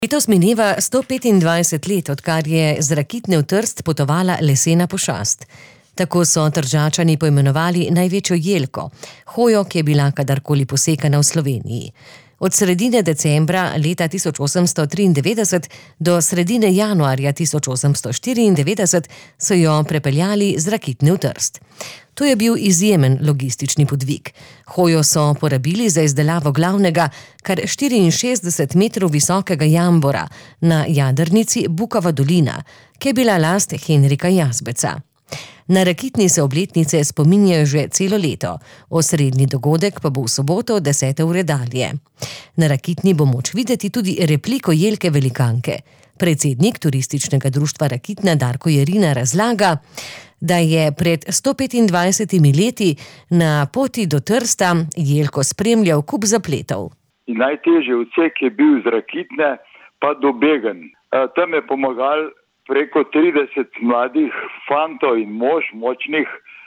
Letos mineva 125 let, odkar je z Rakitne v Trst potovala lesena pošast. Tako so Tržačani poimenovali največjo jelko, hojo, ki je bila kadarkoli posekana v Sloveniji. Od sredine decembra leta 1893 do sredine januarja 1894 so jo prepeljali z Rakitne v Trst. To je bil izjemen logistični podvig. Hojo so porabili za izdelavo glavnega, kar 64 metrov visokega jambora na jadrnici Bukova dolina, ki je bila last Henrika Jazbeca. Na Rakitni se obletnice spominjajo že celo leto, osrednji dogodek pa bo v soboto od 10. ure dalje. Na Rakitni bo moč videti tudi repliko jelke velikanke. Predsednik Turističnega društva Rakitna Darko Jerina razlaga, da je pred 125 leti na poti do Trsta jelko spremljal kup zapletov. Najtežji odsek je bil z Rakitne pa do Begn. Tam je pomagal preko 30 mladih fantov in močnih,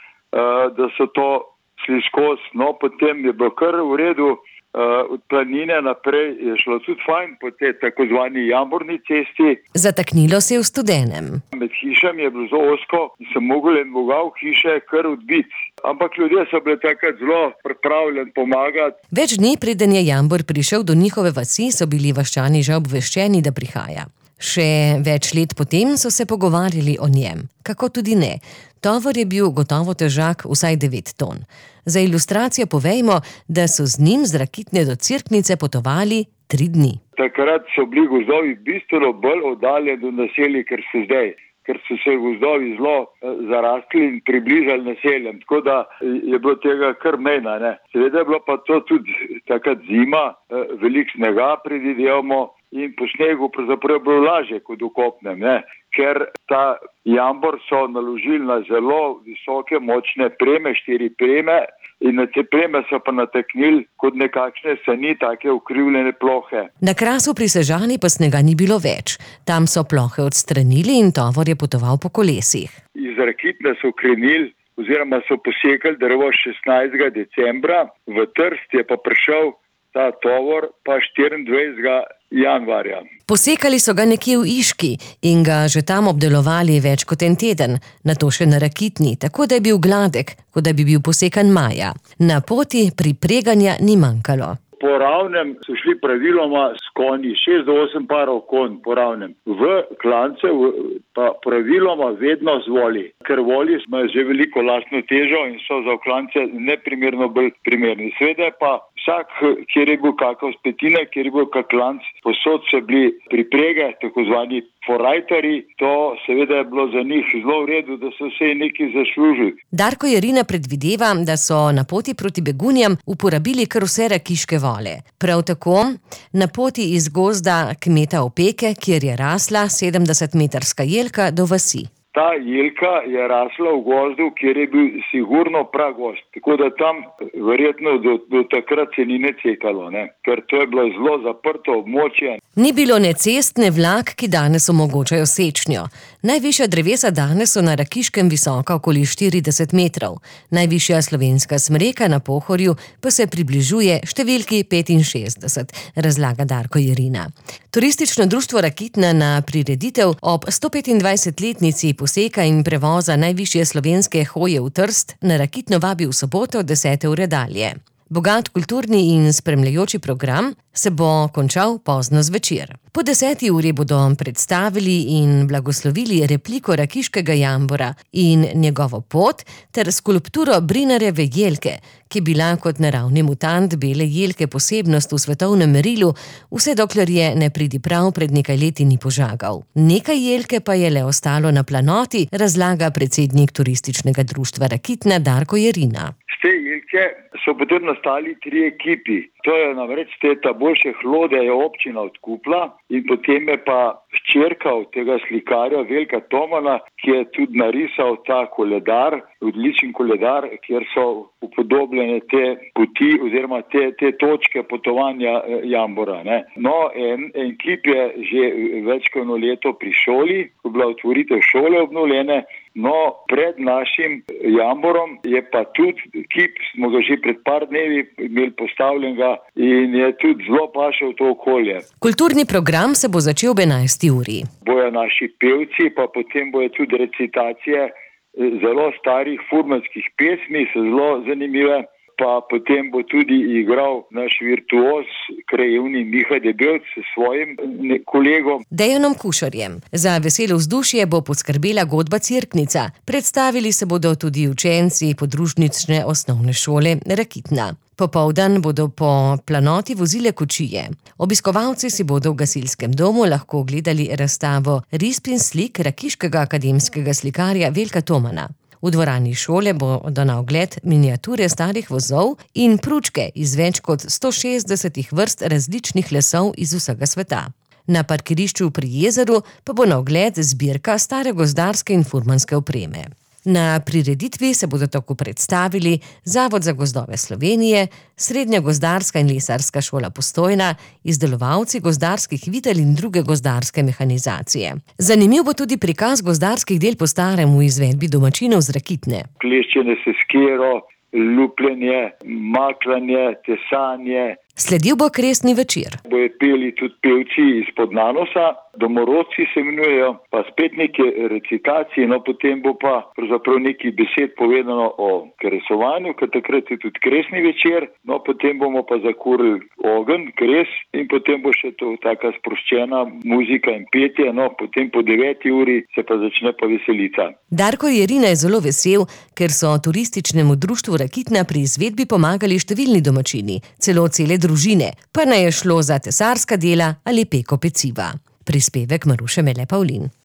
da so to šli skozi. No, potem je bilo kar v redu, od Planine naprej je šlo tudi fajn po tej tako zvani jamborni cesti. Zataknilo se je v Studenem. Med hišami je bilo zelo ozko in sem mogel en bogal hiše kar odbiti. Ampak ljudje so bili takrat zelo pripravljeni pomagati. Več dni preden je jambor prišel do njihove vasi, so bili vaščani že obveščeni, da prihaja. Še več let potem so se pogovarjali o njem. Kako tudi ne. Tovor je bil gotovo težak vsaj 9 ton. Za ilustracijo povejmo, da so z njim z Rakitne do Cerknice potovali 3 dni. Takrat so bili gozdovi bistveno bolj oddaljeni do naselij, ker so se gozdovi zelo zarastli in približali naseljem. Tako da je bilo tega kar mejna, ne. Seveda je bilo pa to tudi takrat zima, veliko snega predvidevamo. In po snegu pravzaprav bilo lažje kot v kopnem, ne? Ker ta jambor so naložili na zelo visoke, močne preme, 4 preme, in na te preme so pa nataknili kot nekakšne sani, take ukrivljene plohe. Na Krasu pri Sežani pa snega ni bilo več. Tam so plohe odstranili in tovor je potoval po kolesih. Iz Rakitne so krenili oziroma so posekali drevo 16. decembra, v Trst je pa prišel ta tovor pa 24. januarja. Posekali so ga nekje v Iški in ga že tam obdelovali več kot en teden, nato še na Rakitni, tako da je bil gladek, kot da bi bil posekan maja. Na poti pripreganja ni manjkalo. Po ravnem so šli praviloma s konji, 6 do 8 parov konj po ravnem. V klance pa praviloma vedno z voli, ker voli imajo že veliko lastno težo in so za klance neprimerno bolj primerni. Sveda pa vsak, kjer je bil kakov spetine, kjer je bil kak klanc, posod so bili priprege, tako zvani forajtari, to seveda je bilo za njih zelo v redu, da so se nekaj zaslužili. Darko Jerina predvideva, da so na poti proti begunjam uporabili kar vse rakiške vole. Prav tako na poti iz gozda kmeta Opeke, kjer je rasla 70-metrska jelka do vasi. Ta jelka je rasla v gozdu, kjer je bil sigurno pragozd. Tako da tam verjetno do takrat se ni cekalo, ne? Ker to je bilo zelo zaprto območje. Ni bilo ne cest, ne vlak, ki danes omogočajo sečnjo. Najvišja drevesa danes so na Rakiškem visoka okoli 40 metrov. Najvišja slovenska smreka na Pohorju pa se približuje številki 65, razlaga Darko Jerina. Turistično društvo Rakitna na prireditev ob 125-letnici poseka in prevoza najvišje slovenske hoje v Trst na Rakitno vabi v soboto od 10. ure dalje. Bogat kulturni in spremljajoči program se bo končal pozno zvečer. Po 10. uri bodo predstavili in blagoslovili repliko rakiškega jambora in njegovo pot ter skulpturo Brinarjeve jelke, ki je bila kot naravni mutant bele jelke posebnost v svetovnem merilu, vse dokler je nepridiprav pred nekaj leti ni požagal. Nekaj jelke pa je le ostalo na planoti, razlaga predsednik Turističnega društva Rakitna Darko Jerina. Te jelke so potem nastali 3 ekipi. To je namreč ta boljše hlode je občina odkupila in potem je pa hčerka od tega slikarja Veljka Tomana, ki je tudi narisal ta koledar, odličen koledar, kjer so upodobljene te poti oziroma te točke potovanja Jambora. Ne. No, en kip je že več kot eno leto pri šoli, ko je bila otvoritev šole obnovljene. No, pred našim Jamborom je pa tudi kip, smo ga že pred par dnevi imeli postavljenega in je tudi zelo pašel v to okolje. Kulturni program se bo začel ob 11. uri. Bojo naši pevci, pa potem bojo tudi recitacije zelo starih furmanskih pesmi, so zelo zanimive. Pa potem bo tudi igral naš virtuoz, krajevni Miha Debevc s svojim kolegom Dejanom Kušarjem. Za veselo vzdušje bo poskrbela godba Cerknica. Predstavili se bodo tudi učenci podružnične osnovne šole Rakitna. Popoldan bodo po planoti vozile kočije. Obiskovalci si bodo v gasilskem domu lahko ogledali razstavo risb in slik rakiškega akademskega slikarja Veljka Tomana. V dvorani šole bodo na ogled miniature starih vozov in pručke iz več kot 160 vrst različnih lesov iz vsega sveta. Na parkirišču pri jezeru pa bo na ogled zbirka stare gozdarske in furmanske opreme. Na prireditvi se bodo tako predstavili Zavod za gozdove Slovenije, Srednja gozdarska in lesarska šola Postojna, izdelovalci gozdarskih vitel in druge gozdarske mehanizacije. Zanimiv bo tudi prikaz gozdarskih del po starem v izvedbi domačinov z Rakitne. Kleščenje se skero, lupljenje, maklanje, tesanje. Sledil bo kresni večer. Bojo peli tudi pevci izpod Nanosa, domorodci se imenujejo, pa spet neke recitacije, no potem bo pa pravzaprav nekaj besed povedano o kresovanju, ker takrat je tudi kresni večer, no potem bomo pa zakurili ogenj, kres in potem bo še to taka sproščena muzika in petje, no potem po 9. uri se pa začne pa veselica. Darko Jerina je zelo vesel, ker so turističnemu društvu Rakitna pri izvedbi pomagali številni domačini, celo cele družine, pa naj je šlo za tesarska dela ali peko peciva. Prispevek Maruše Mele Pavlin.